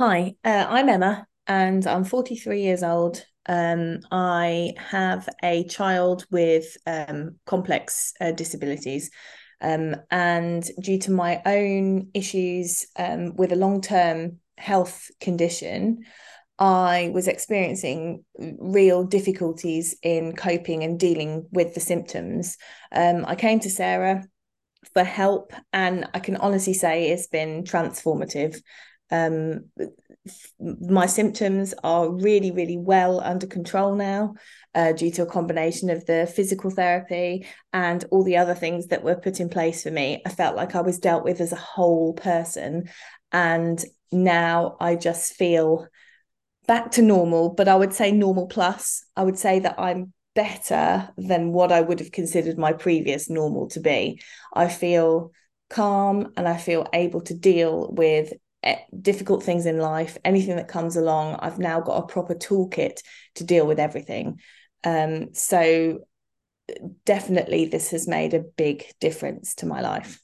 Hi, I'm Emma and I'm 43 years old. I have a child with complex disabilities. And due to my own issues with a long-term health condition, I was experiencing real difficulties in coping and dealing with the symptoms. I came to Sarah for help, and I can honestly say it's been transformative. Um, my symptoms are really, really well under control now, due to a combination of the physical therapy and all the other things that were put in place for me. I felt like I was dealt with as a whole person. And now I just feel back to normal, but I would say normal plus. I would say that I'm better than what I would have considered my previous normal to be. I feel calm and I feel able to deal with difficult things in life, anything that comes along. I've now got a proper toolkit to deal with everything. So definitely this has made a big difference to my life.